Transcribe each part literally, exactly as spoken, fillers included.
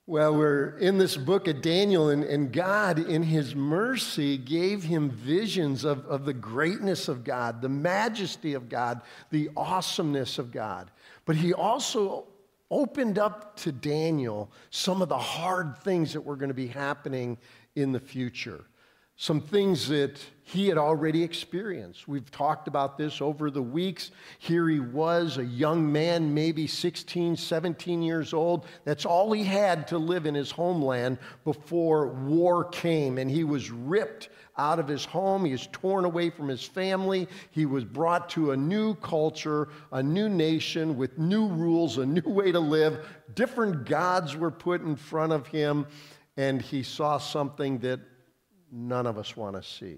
Well, we're in this book of Daniel, and, and God, in his mercy, gave him visions of, of the greatness of God, the majesty of God, the awesomeness of God. But he also opened up to Daniel some of the hard things that were going to be happening in the future. Some things that he had already experienced. We've talked about this over the weeks. Here he was, a young man, maybe sixteen, seventeen years old. That's all he had to live in his homeland before war came, and he was ripped out of his home. He was torn away from his family. He was brought to a new culture, a new nation with new rules, a new way to live. Different gods were put in front of him, and he saw something that none of us want to see.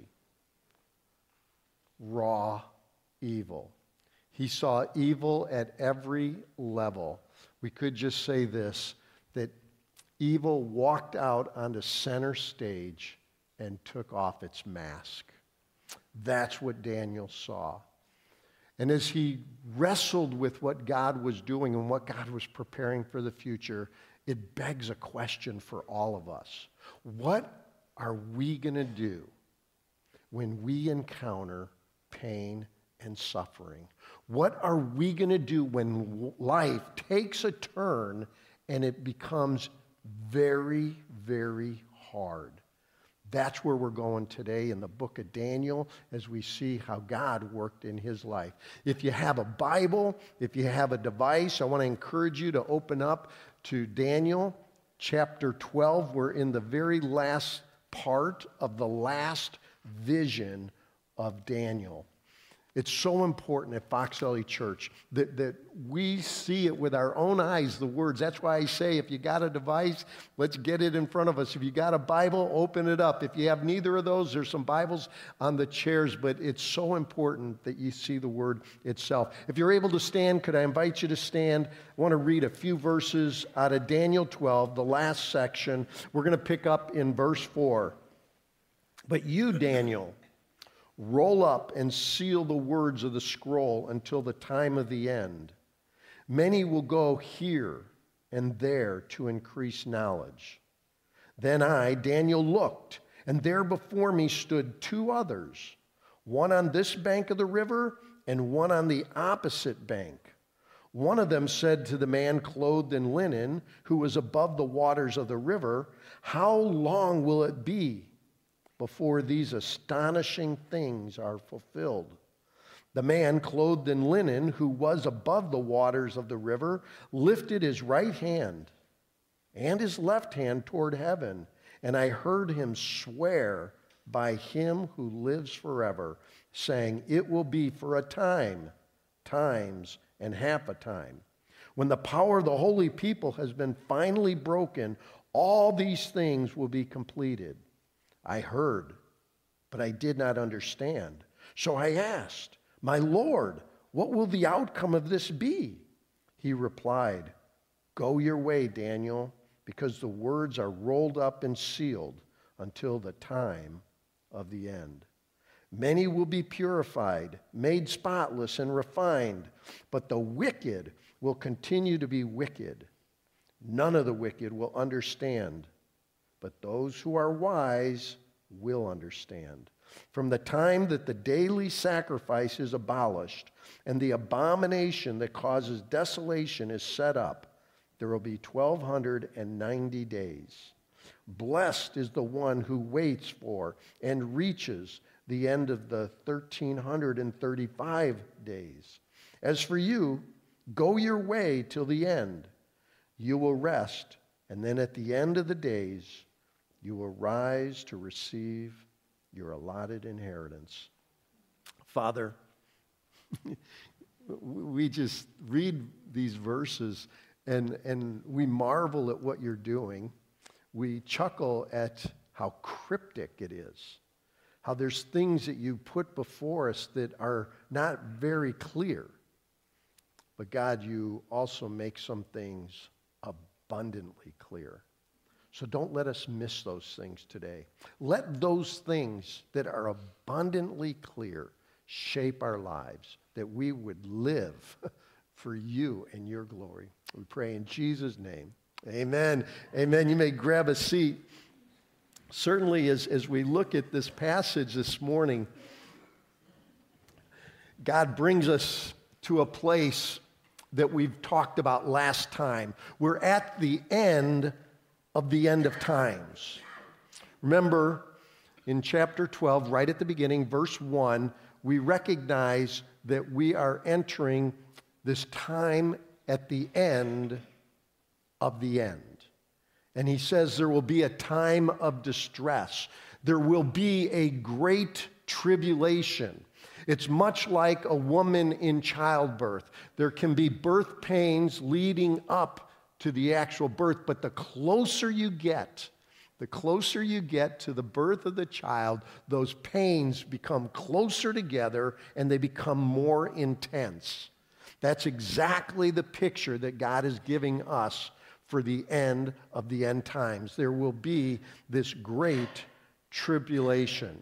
Raw evil. He saw evil at every level. We could just say this, that evil walked out onto center stage and took off its mask. That's what Daniel saw. And as he wrestled with what God was doing and what God was preparing for the future, it begs a question for all of us. What are we going to do when we encounter pain and suffering? What are we going to do when life takes a turn and it becomes very, very hard? That's where we're going today in the book of Daniel as we see how God worked in his life. If you have a Bible, if you have a device, I want to encourage you to open up to Daniel chapter twelve. We're in the very last part of the last vision of Daniel. It's so important at Fox Valley Church that, that we see it with our own eyes, the words. That's why I say if you got a device, let's get it in front of us. If you got a Bible, open it up. If you have neither of those, there's some Bibles on the chairs, but it's so important that you see the word itself. If you're able to stand, could I invite you to stand? I want to read a few verses out of Daniel twelve, the last section. We're going to pick up in verse four. But you, Daniel, roll up and seal the words of the scroll until the time of the end. Many will go here and there to increase knowledge. Then I, Daniel, looked, and there before me stood two others, one on this bank of the river and one on the opposite bank. One of them said to the man clothed in linen, who was above the waters of the river, "How long will it be before these astonishing things are fulfilled?" The man clothed in linen, who was above the waters of the river, lifted his right hand and his left hand toward heaven, and I heard him swear by him who lives forever, saying, "It will be for a time, times, and half a time. When the power of the holy people has been finally broken, all these things will be completed." I heard, but I did not understand. So I asked, "My Lord, what will the outcome of this be?" He replied, "Go your way, Daniel, because the words are rolled up and sealed until the time of the end. Many will be purified, made spotless, and refined, but the wicked will continue to be wicked. None of the wicked will understand, but those who are wise will understand. From the time that the daily sacrifice is abolished and the abomination that causes desolation is set up, there will be twelve ninety days. Blessed is the one who waits for and reaches the end of the one thousand three hundred thirty-five days. As for you, go your way till the end. You will rest, and then at the end of the days, you will rise to receive your allotted inheritance." Father, we just read these verses and, and we marvel at what you're doing. We chuckle at how cryptic it is, how there's things that you put before us that are not very clear. But God, you also make some things abundantly clear. So don't let us miss those things today. Let those things that are abundantly clear shape our lives, that we would live for you and your glory. We pray in Jesus' name. Amen. Amen. You may grab a seat. Certainly, as, as we look at this passage this morning, God brings us to a place that we've talked about last time. We're at the end of the end of times. Remember, in chapter twelve, right at the beginning, verse one, we recognize that we are entering this time at the end of the end. And he says there will be a time of distress. There will be a great tribulation. It's much like a woman in childbirth. There can be birth pains leading up to the actual birth, but the closer you get, the closer you get to the birth of the child, those pains become closer together and they become more intense. That's exactly the picture that God is giving us for the end of the end times. There will be this great tribulation.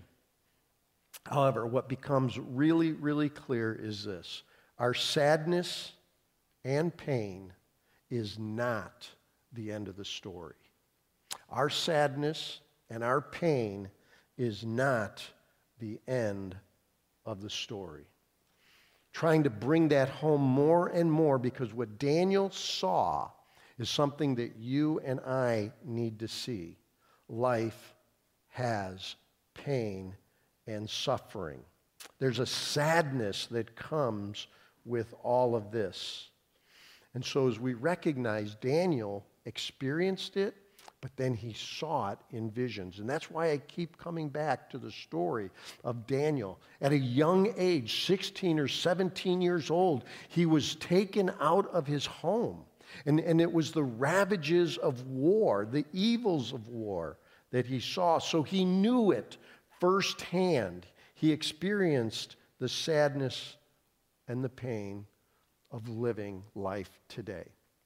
However, what becomes really, really clear is this. Our sadness and pain is not the end of the story. Our sadness and our pain is not the end of the story. Trying to bring that home more and more, because what Daniel saw is something that you and I need to see. Life has pain and suffering. There's a sadness that comes with all of this. And so as we recognize, Daniel experienced it, but then he saw it in visions. And that's why I keep coming back to the story of Daniel. At a young age, sixteen or seventeen years old, he was taken out of his home. And, and it was the ravages of war, the evils of war that he saw. So he knew it firsthand. He experienced the sadness and the pain of living life today.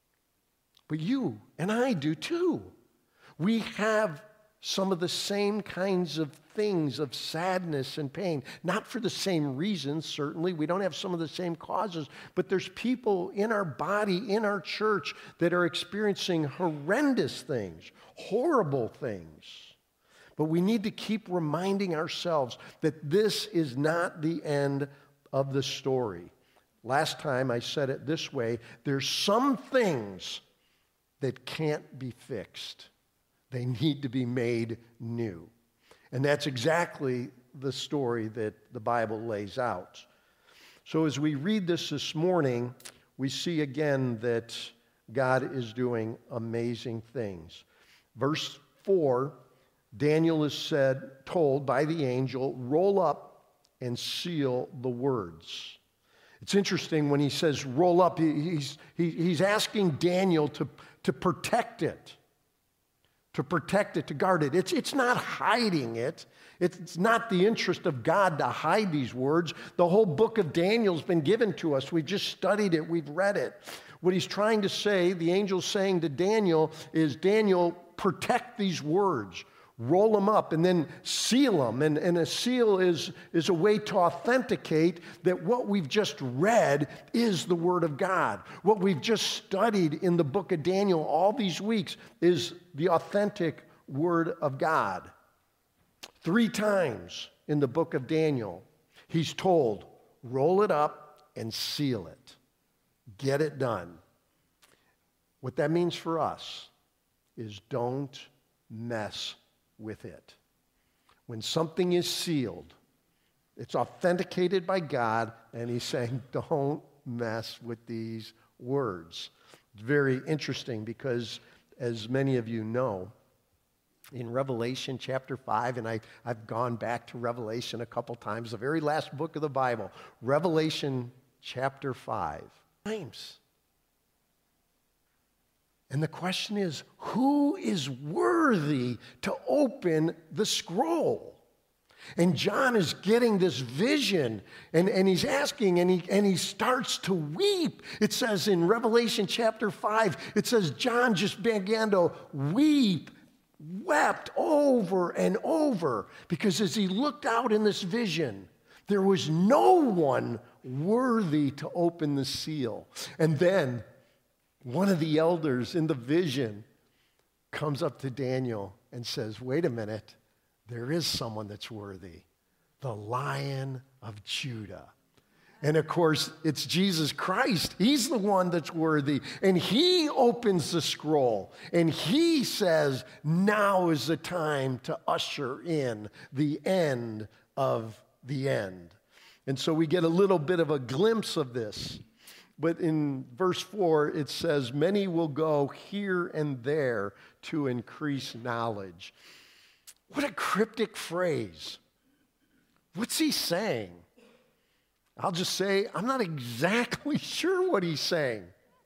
But you and I do too. We have some of the same kinds of things of sadness and pain. Not for the same reasons, certainly. We don't have some of the same causes, but there's people in our body, in our church, that are experiencing horrendous things, horrible things. But we need to keep reminding ourselves that this is not the end of the story. Last time I said it this way, there's some things that can't be fixed. They need to be made new. And that's exactly the story that the Bible lays out. So as we read this this morning, we see again that God is doing amazing things. Verse four, Daniel is said, told by the angel, roll up and seal the words. It's interesting when he says roll up, he's, he, he's asking Daniel to, to protect it. To protect it, to guard it. It's, it's not hiding it. It's not the interest of God to hide these words. The whole book of Daniel's been given to us. We've just studied it. We've read it. What he's trying to say, the angel's saying to Daniel, is Daniel, protect these words. Roll them up and then seal them. And, and a seal is, is a way to authenticate that what we've just read is the Word of God. What we've just studied in the book of Daniel all these weeks is the authentic Word of God. Three times in the book of Daniel, he's told, roll it up and seal it. Get it done. What that means for us is don't mess with it. When something is sealed, it's authenticated by God, and he's saying, don't mess with these words. It's very interesting because, as many of you know, in Revelation chapter five, and I, I've gone back to Revelation a couple times, the very last book of the Bible, Revelation chapter five. Times. And the question is, who is worthy to open the scroll? And John is getting this vision, and, and he's asking, and he, and he starts to weep. It says in Revelation chapter five, it says John just began to weep, wept over and over, because as he looked out in this vision, there was no one worthy to open the seal. And then one of the elders in the vision comes up to Daniel and says, wait a minute, there is someone that's worthy, the Lion of Judah. And of course, it's Jesus Christ. He's the one that's worthy. And he opens the scroll and he says, now is the time to usher in the end of the end. And so we get a little bit of a glimpse of this. But in verse four, it says, many will go here and there to increase knowledge. What a cryptic phrase. What's he saying? I'll just say, I'm not exactly sure what he's saying.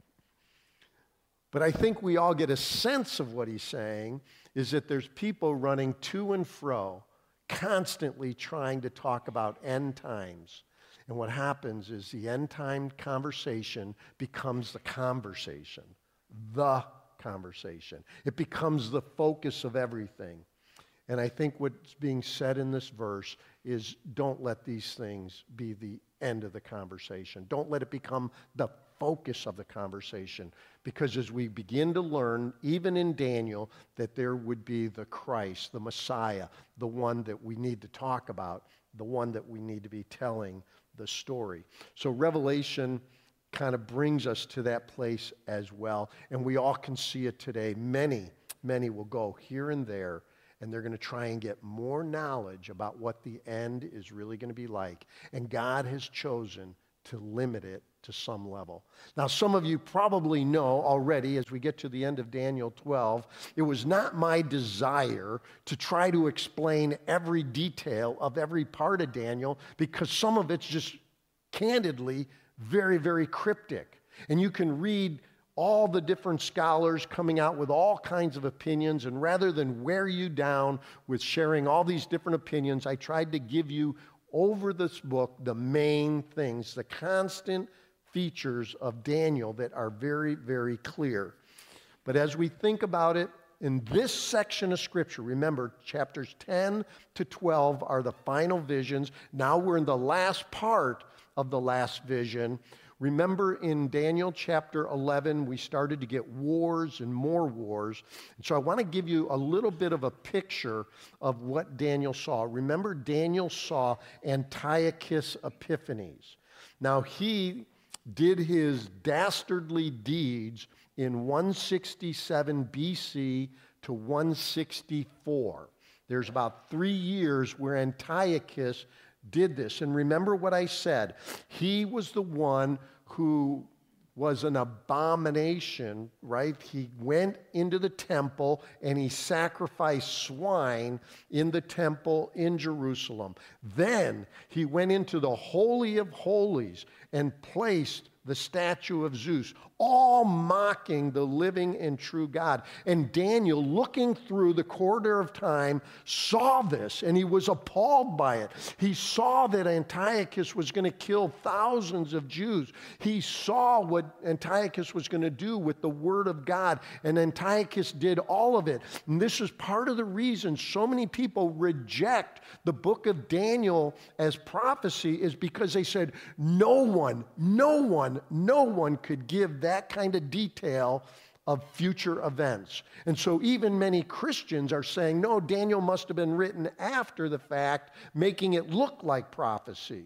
But I think we all get a sense of what he's saying is that there's people running to and fro, constantly trying to talk about end times. And what happens is the end time conversation becomes the conversation, the conversation. It becomes the focus of everything. And I think what's being said in this verse is don't let these things be the end of the conversation. Don't let it become the focus of the conversation. Because as we begin to learn, even in Daniel, that there would be the Christ, the Messiah, the one that we need to talk about, the one that we need to be telling the story. So Revelation kind of brings us to that place as well. And we all can see it today. Many, many will go here and there, and they're going to try and get more knowledge about what the end is really going to be like. And God has chosen to limit it to some level. Now, some of you probably know already, as we get to the end of Daniel twelve, it was not my desire to try to explain every detail of every part of Daniel, because some of it's just candidly very, very cryptic. And you can read all the different scholars coming out with all kinds of opinions, and rather than wear you down with sharing all these different opinions, I tried to give you over this book the main things, the constant features of Daniel that are very, very clear. But as we think about it, in this section of Scripture, remember, chapters ten to twelve are the final visions. Now we're in the last part of the last vision. Remember in Daniel chapter eleven, we started to get wars and more wars. And so I want to give you a little bit of a picture of what Daniel saw. Remember, Daniel saw Antiochus Epiphanes. Now, he did his dastardly deeds in one sixty-seven B C to one sixty-four. There's about three years where Antiochus did this. And remember what I said. He was the one who was an abomination, right? He went into the temple and he sacrificed swine in the temple in Jerusalem. Then he went into the Holy of Holies and placed the statue of Zeus, all mocking the living and true God. And Daniel, looking through the corridor of time, saw this, and he was appalled by it. He saw that Antiochus was going to kill thousands of Jews. He saw what Antiochus was going to do with the word of God, and Antiochus did all of it. And this is part of the reason so many people reject the book of Daniel as prophecy, is because they said, no one, no one, no one could give that kind of detail of future events. And so even many Christians are saying, no, Daniel must have been written after the fact, making it look like prophecy.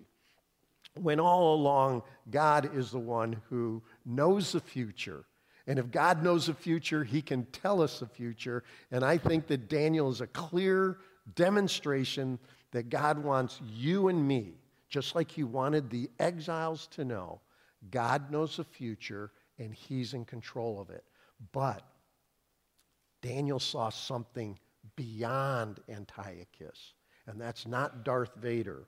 When all along, God is the one who knows the future. And if God knows the future, he can tell us the future. And I think that Daniel is a clear demonstration that God wants you and me, just like he wanted the exiles to know, God knows the future, and he's in control of it. But Daniel saw something beyond Antiochus, and that's not Darth Vader.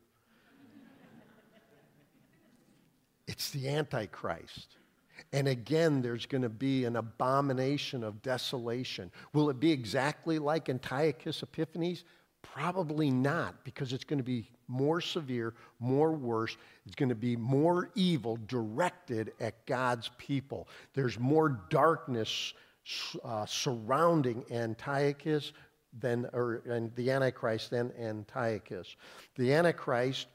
It's the Antichrist. And again, there's going to be an abomination of desolation. Will it be exactly like Antiochus Epiphanes? Probably not, because it's going to be more severe, more worse. It's going to be more evil directed at God's people. There's more darkness uh, surrounding Antiochus than, or and the Antichrist than Antiochus. The Antichrist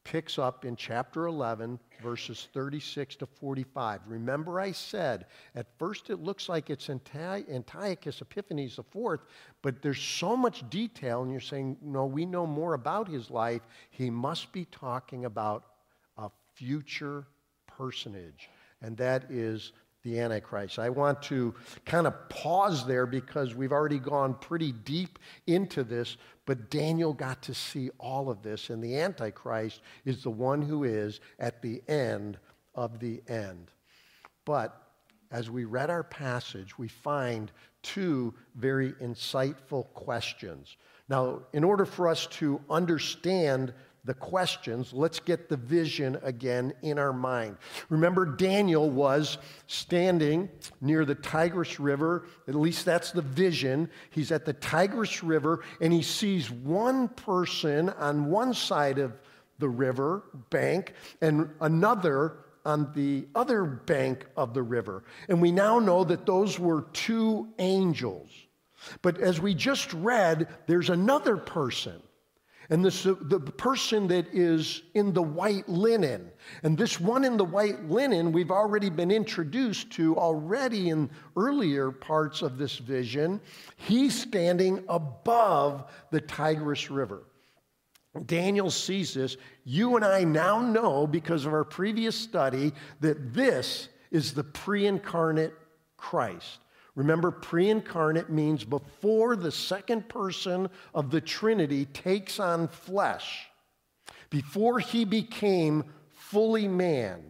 picks up in chapter eleven, verses thirty-six to forty-five. Remember I said, at first it looks like it's Anti- Antiochus Epiphanes the fourth, but there's so much detail, and you're saying, no, we know more about his life. He must be talking about a future personage, and that is the Antichrist. I want to kind of pause there because we've already gone pretty deep into this, but Daniel got to see all of this, and the Antichrist is the one who is at the end of the end. But as we read our passage, we find two very insightful questions. Now, in order for us to understand the questions, let's get the vision again in our mind. Remember, Daniel was standing near the Tigris River. At least that's the vision. He's at the Tigris River, and he sees one person on one side of the river bank and another on the other bank of the river. And we now know that those were two angels. But as we just read, there's another person. And this, the person that is in the white linen. And this one in the white linen, we've already been introduced to already in earlier parts of this vision. He's standing above the Tigris River. Daniel sees this. You and I now know, because of our previous study, that this is the pre-incarnate Christ. Remember, pre-incarnate means before the second person of the Trinity takes on flesh. Before he became fully man,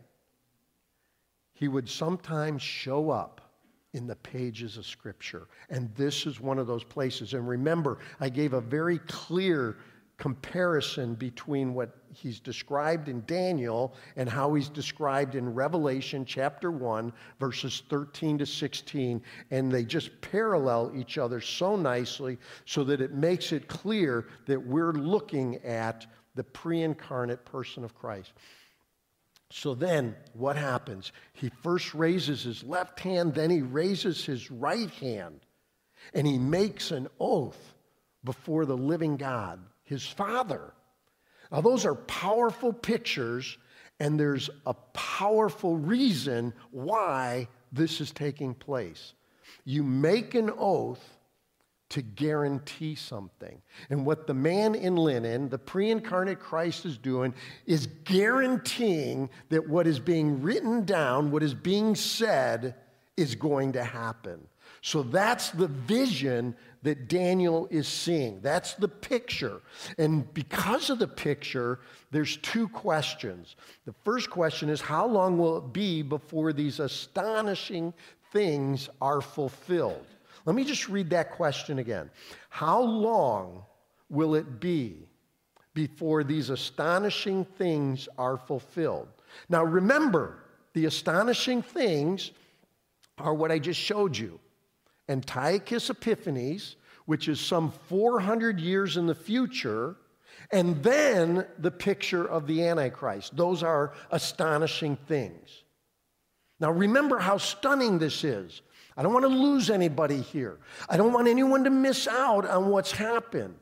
he would sometimes show up in the pages of Scripture. And this is one of those places. And remember, I gave a very clear comparison between what he's described in Daniel and how he's described in Revelation chapter one, verses thirteen to sixteen. And they just parallel each other so nicely so that it makes it clear that we're looking at the pre-incarnate person of Christ. So then what happens? He first raises his left hand, then he raises his right hand, and he makes an oath before the living God, his Father. Now, those are powerful pictures, and there's a powerful reason why this is taking place. You make an oath to guarantee something. And what the man in linen, the pre-incarnate Christ, is doing is guaranteeing that what is being written down, what is being said, is going to happen. So that's the vision that Daniel is seeing. That's the picture. And because of the picture, there's two questions. The first question is, how long will it be before these astonishing things are fulfilled? Let me just read that question again. How long will it be before these astonishing things are fulfilled? Now remember, the astonishing things are what I just showed you. Antiochus Epiphanes, which is some four hundred years in the future, and then the picture of the Antichrist. Those are astonishing things. Now remember how stunning this is. I don't want to lose anybody here. I don't want anyone to miss out on what's happened.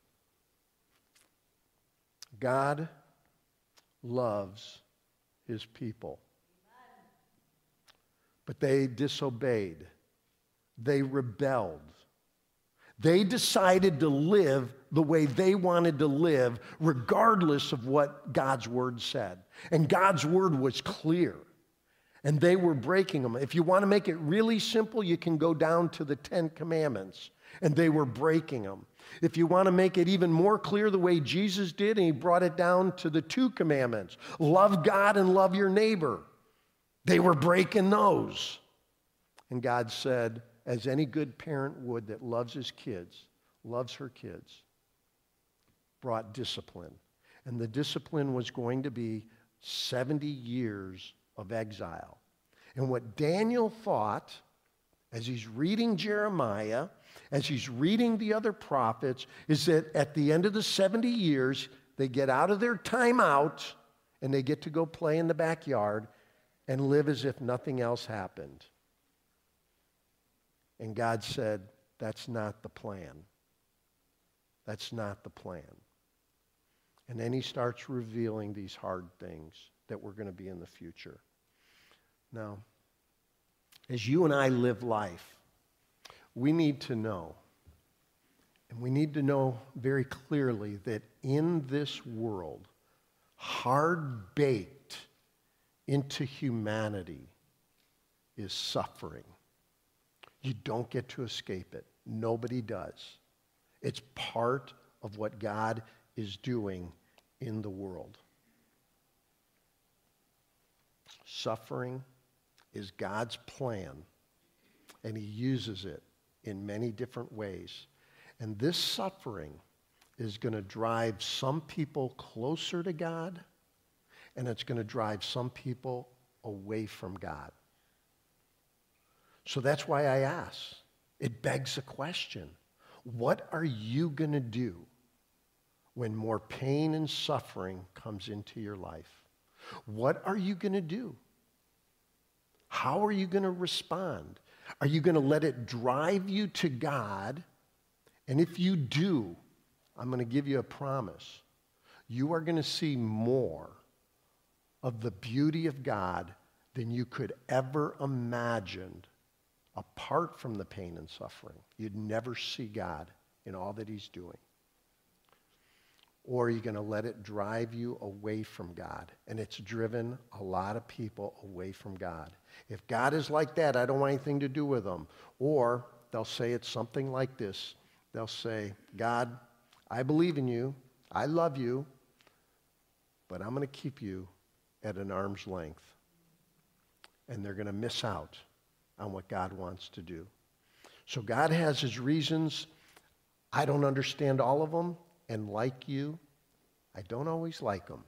God loves his people. But they disobeyed. They rebelled. They decided to live the way they wanted to live, regardless of what God's word said. And God's word was clear. And they were breaking them. If you want to make it really simple, you can go down to the Ten Commandments. And they were breaking them. If you want to make it even more clear the way Jesus did, and he brought it down to the two commandments, love God and love your neighbor. They were breaking those. And God said, as any good parent would that loves his kids, loves her kids, brought discipline. And the discipline was going to be seventy years of exile. And what Daniel thought, as he's reading Jeremiah, as he's reading the other prophets, is that at the end of the seventy years, they get out of their time out and they get to go play in the backyard and live as if nothing else happened. And God said, that's not the plan. That's not the plan. And then he starts revealing these hard things that we're going to be in the future. Now, as you and I live life, we need to know, and we need to know very clearly that in this world, hard-baked into humanity is suffering. You don't get to escape it. Nobody does. It's part of what God is doing in the world. Suffering is God's plan, and he uses it in many different ways. And this suffering is going to drive some people closer to God, and it's going to drive some people away from God. So that's why I ask. It begs a question. What are you going to do when more pain and suffering comes into your life? What are you going to do? How are you going to respond? Are you going to let it drive you to God? And if you do, I'm going to give you a promise. You are going to see more of the beauty of God than you could ever imagine apart from the pain and suffering. You'd never see God in all that he's doing. Or are you going to let it drive you away from God? And it's driven a lot of people away from God. If God is like that, I don't want anything to do with him. Or they'll say it's something like this. They'll say, God, I believe in you. I love you. But I'm going to keep you at an arm's length. And they're going to miss out on what God wants to do. So God has his reasons. I don't understand all of them. And like you, I don't always like them.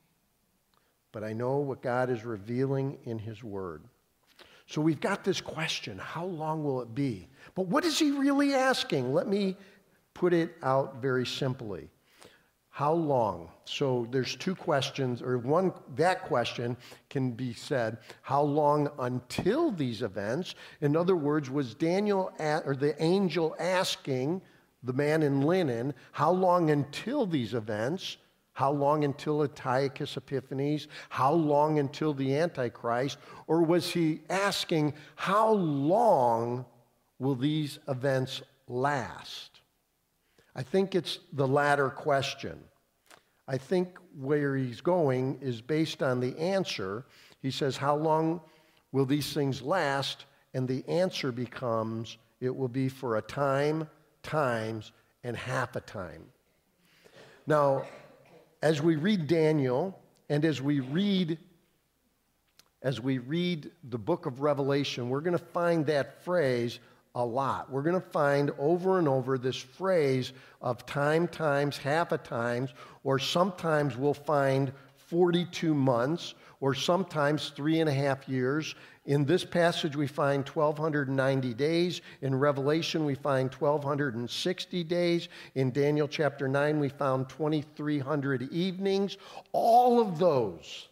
But I know what God is revealing in his word. So we've got this question, how long will it be? But what is he really asking? Let me put it out very simply. How long? So there's two questions, or one, that question can be said, how long until these events? In other words, was Daniel, or the angel asking the man in linen, how long until these events? How long until Antiochus Epiphanes? How long until the Antichrist? Or was he asking, how long will these events last? I think it's the latter question. I think where he's going is based on the answer. He says, how long will these things last? And the answer becomes, it will be for a time, times, and half a time. Now, as we read Daniel, and as we read, as we read the book of Revelation, we're going to find that phrase a lot. We're going to find over and over this phrase of time, times, half a times, or sometimes we'll find forty-two months, or sometimes three and a half years. In this passage, we find twelve ninety days. In Revelation, we find twelve sixty days. In Daniel chapter nine, we found twenty-three hundred evenings. All of those,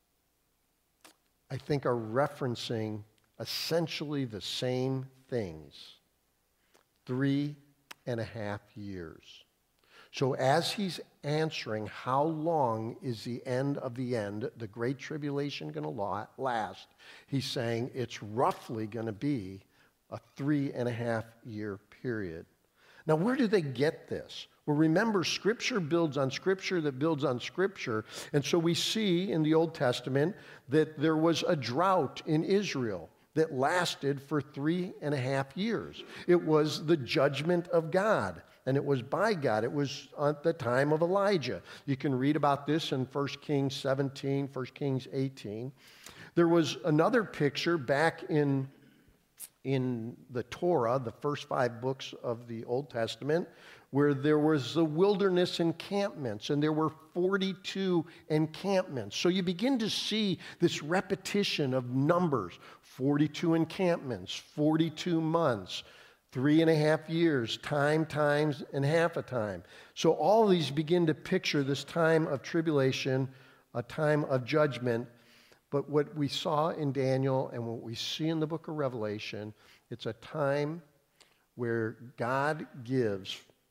I think, are referencing essentially the same things. Three and a half years. So as he's answering how long is the end of the end, the Great Tribulation going to last, he's saying it's roughly going to be a three and a half year period. Now, where do they get this? Well, remember, Scripture builds on Scripture that builds on Scripture. And so we see in the Old Testament that there was a drought in Israel that lasted for three and a half years. It was the judgment of God, and it was by God. It was at the time of Elijah. You can read about this in First Kings seventeen, First Kings eighteen. There was another picture back in, in the Torah, the first five books of the Old Testament, where there was the wilderness encampments, and there were forty-two encampments. So you begin to see this repetition of numbers, forty-two encampments, forty-two months, three and a half years, time, times, and half a time. So all of these begin to picture this time of tribulation, a time of judgment. But what we saw in Daniel and what we see in the book of Revelation, it's a time where God gives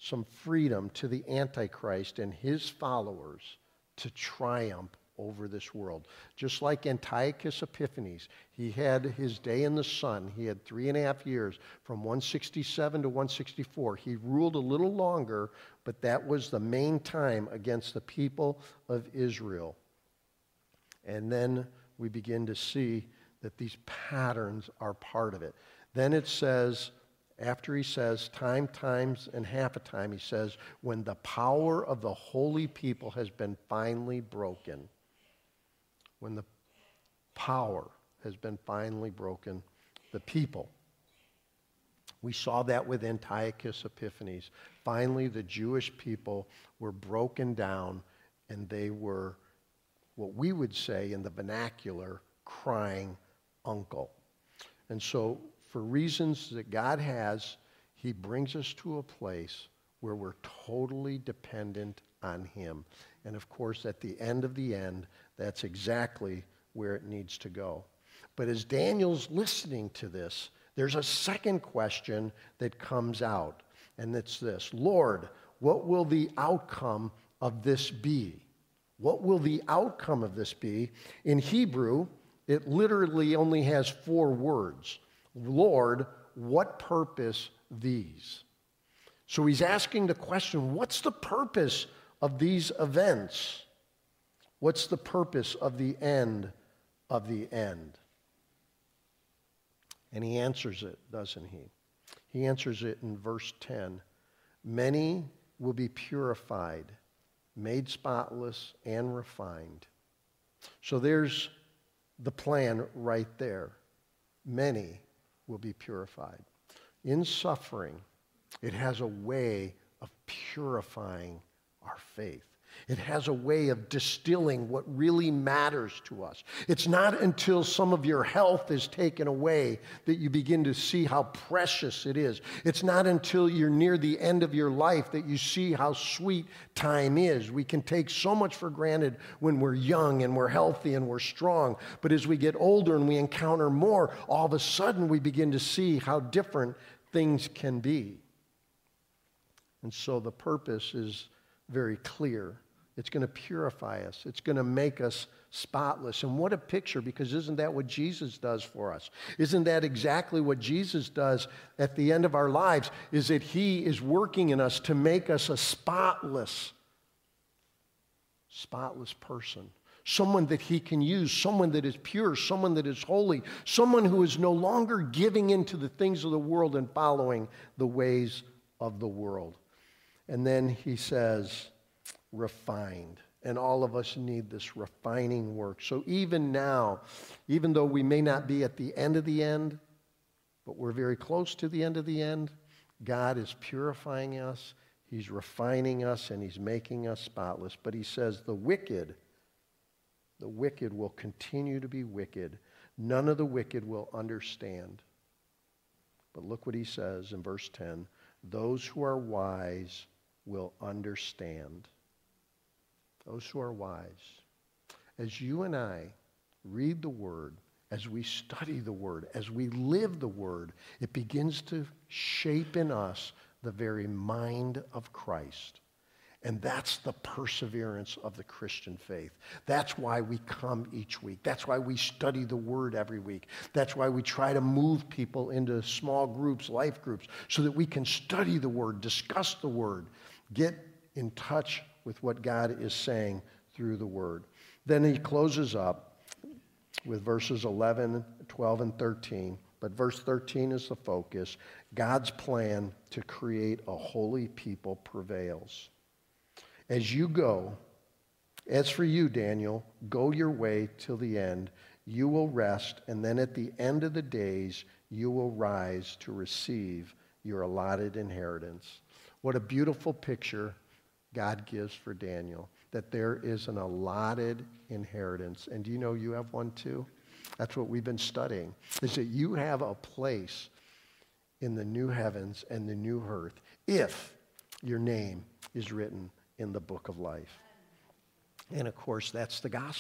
some freedom to the Antichrist and his followers to triumph over this world. Just like Antiochus Epiphanes, he had his day in the sun. He had three and a half years from one sixty-seven to one sixty-four. He ruled a little longer, but that was the main time against the people of Israel. And then we begin to see that these patterns are part of it. Then it says, after he says time, times, and half a time, he says, when the power of the holy people has been finally broken. When the power has been finally broken, the people. We saw that with Antiochus Epiphanes. Finally, the Jewish people were broken down, and they were, what we would say in the vernacular, crying uncle. And so, for reasons that God has, he brings us to a place where we're totally dependent on him. And of course, at the end of the end, that's exactly where it needs to go. But as Daniel's listening to this, there's a second question that comes out, and it's this: Lord, what will the outcome of this be? What will the outcome of this be? In Hebrew, it literally only has four words. Lord, what purpose these? So he's asking the question, what's the purpose of these events? What's the purpose of the end of the end? And he answers it, doesn't he? He answers it in verse ten. Many will be purified, made spotless, and refined. So there's the plan right there. Many will be purified. In suffering, it has a way of purifying our faith. It has a way of distilling what really matters to us. It's not until some of your health is taken away that you begin to see how precious it is. It's not until you're near the end of your life that you see how sweet time is. We can take so much for granted when we're young and we're healthy and we're strong. But as we get older and we encounter more, all of a sudden we begin to see how different things can be. And so the purpose is very clear. It's going to purify us. It's going to make us spotless. And what a picture, because isn't that what Jesus does for us? Isn't that exactly what Jesus does at the end of our lives? Is that he is working in us to make us a spotless, spotless person. Someone that he can use, someone that is pure, someone that is holy, someone who is no longer giving into the things of the world and following the ways of the world. And then he says, refined. And all of us need this refining work. So even now, even though we may not be at the end of the end, but we're very close to the end of the end, God is purifying us, he's refining us, and he's making us spotless. But he says the wicked, the wicked will continue to be wicked. None of the wicked will understand. But look what he says in verse ten. Those who are wise will understand. Those who are wise. As you and I read the Word, as we study the Word, as we live the Word, it begins to shape in us the very mind of Christ. And that's the perseverance of the Christian faith. That's why we come each week. That's why we study the Word every week. That's why we try to move people into small groups, life groups, so that we can study the Word, discuss the Word, get in touch with what God is saying through the Word. Then he closes up with verses eleven, twelve, and thirteen. But verse thirteen is the focus. God's plan to create a holy people prevails. As you go, as for you, Daniel, go your way till the end. You will rest, and then at the end of the days, you will rise to receive your allotted inheritance. What a beautiful picture God gives for Daniel, that there is an allotted inheritance. And do you know you have one too? That's what we've been studying, is that you have a place in the new heavens and the new earth if your name is written in the book of life. And of course, that's the gospel.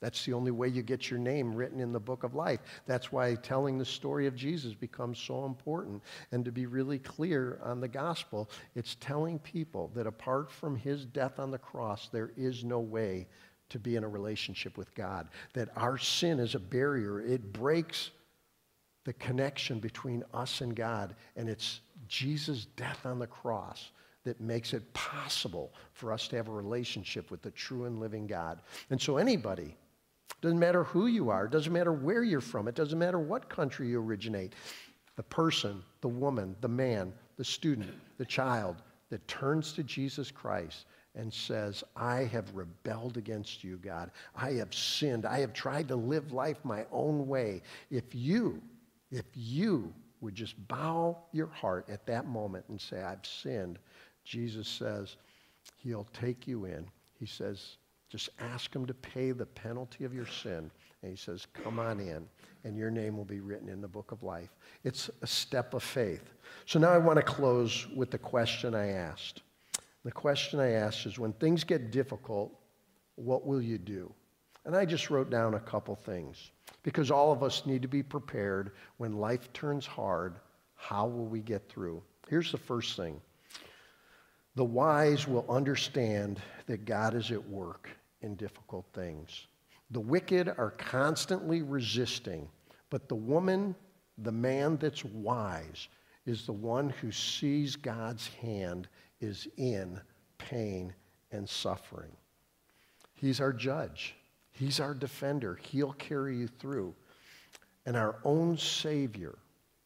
That's the only way you get your name written in the book of life. That's why telling the story of Jesus becomes so important. And to be really clear on the gospel, it's telling people that apart from his death on the cross, there is no way to be in a relationship with God. That our sin is a barrier. It breaks the connection between us and God. And it's Jesus' death on the cross that makes it possible for us to have a relationship with the true and living God. And so anybody, doesn't matter who you are, doesn't matter where you're from, it doesn't matter what country you originate, the person, the woman, the man, the student, the child that turns to Jesus Christ and says, I have rebelled against you, God. I have sinned. I have tried to live life my own way. If you, if you would just bow your heart at that moment and say, I've sinned, Jesus says he'll take you in. He says, just ask him to pay the penalty of your sin. And he says, come on in, and your name will be written in the book of life. It's a step of faith. So now I want to close with the question I asked. The question I asked is, when things get difficult, what will you do? And I just wrote down a couple things, because all of us need to be prepared when life turns hard. How will we get through? Here's the first thing. The wise will understand that God is at work in difficult things. The wicked are constantly resisting, but the woman, the man that's wise, is the one who sees God's hand is in pain and suffering. He's our judge. He's our defender. He'll carry you through. And our own Savior,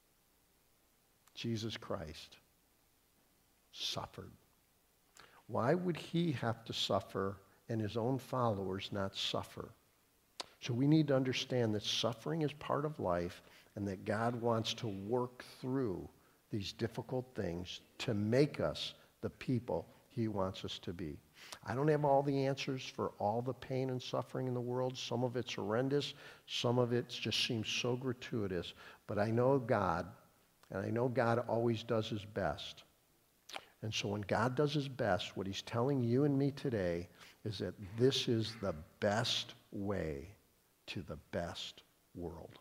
Jesus Christ, suffered. Why would he have to suffer and his own followers not suffer? So we need to understand that suffering is part of life and that God wants to work through these difficult things to make us the people he wants us to be. I don't have all the answers for all the pain and suffering in the world. Some of it's horrendous. Some of it just seems so gratuitous. But I know God, and I know God always does his best. And so when God does his best, what he's telling you and me today is that this is the best way to the best world.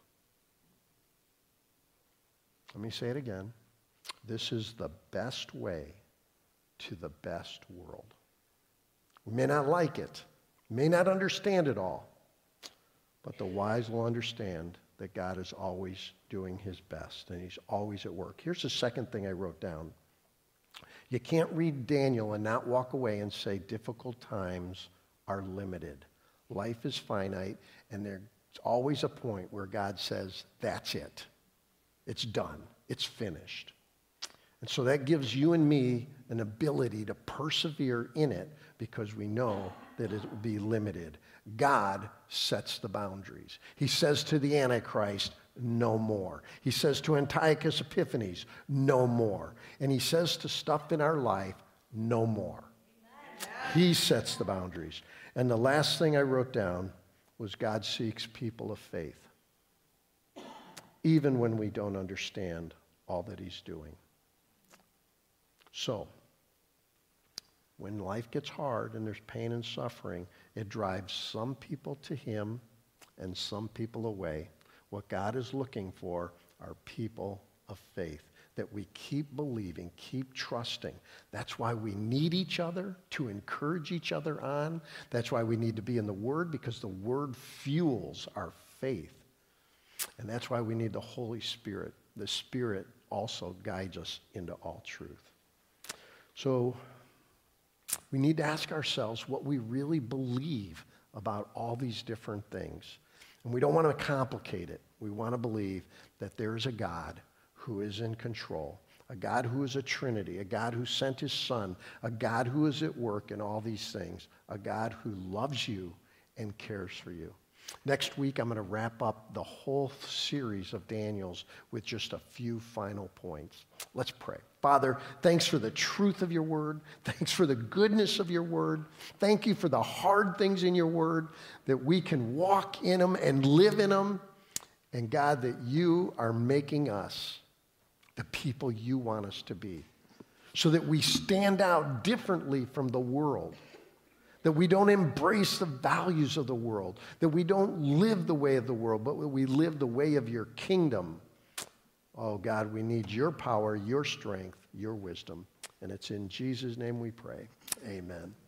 Let me say it again. This is the best way to the best world. We may not like it, may not understand it all, but the wise will understand that God is always doing his best and he's always at work. Here's the second thing I wrote down. You can't read Daniel and not walk away and say difficult times are limited. Life is finite, and there's always a point where God says, that's it. It's done. It's finished. And so that gives you and me an ability to persevere in it because we know that it will be limited. God sets the boundaries. He says to the Antichrist, no more. He says to Antiochus Epiphanes, no more. And he says to stuff in our life, no more. He sets the boundaries. And the last thing I wrote down was God seeks people of faith, even when we don't understand all that he's doing. So, when life gets hard and there's pain and suffering, it drives some people to him and some people away. What God is looking for are people of faith, that we keep believing, keep trusting. That's why we need each other to encourage each other on. That's why we need to be in the Word, because the Word fuels our faith. And that's why we need the Holy Spirit. The Spirit also guides us into all truth. So we need to ask ourselves what we really believe about all these different things. And we don't want to complicate it. We want to believe that there is a God who is in control, a God who is a Trinity, a God who sent his Son, a God who is at work in all these things, a God who loves you and cares for you. Next week, I'm going to wrap up the whole series of Daniel's with just a few final points. Let's pray. Father, thanks for the truth of your word. Thanks for the goodness of your word. Thank you for the hard things in your word, that we can walk in them and live in them. And God, that you are making us the people you want us to be, so that we stand out differently from the world, that we don't embrace the values of the world, that we don't live the way of the world, but we live the way of your kingdom. Oh, God, we need your power, your strength, your wisdom. And it's in Jesus' name we pray. Amen.